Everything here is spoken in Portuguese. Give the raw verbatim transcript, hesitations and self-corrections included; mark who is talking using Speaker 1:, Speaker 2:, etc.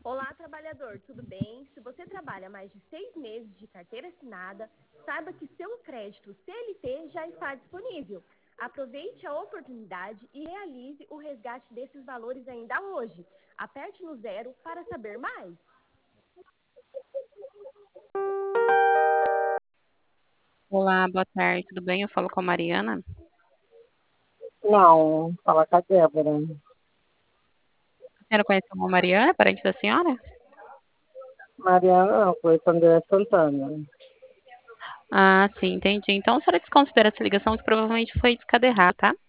Speaker 1: Olá, trabalhador, tudo bem? Se você trabalha mais de seis meses de carteira assinada, saiba que seu crédito C L T já está disponível. Aproveite a oportunidade e realize o resgate desses valores ainda hoje. Aperte no zero para saber mais.
Speaker 2: Olá, boa tarde, tudo bem? Eu falo com a Mariana.
Speaker 3: Não, fala com a Débora.
Speaker 2: A senhora conhece uma Mariana, parente da senhora?
Speaker 3: Mariana não, foi André Santana.
Speaker 2: Ah, sim, entendi. Então a senhora desconsidera essa ligação que provavelmente foi discada errada, tá?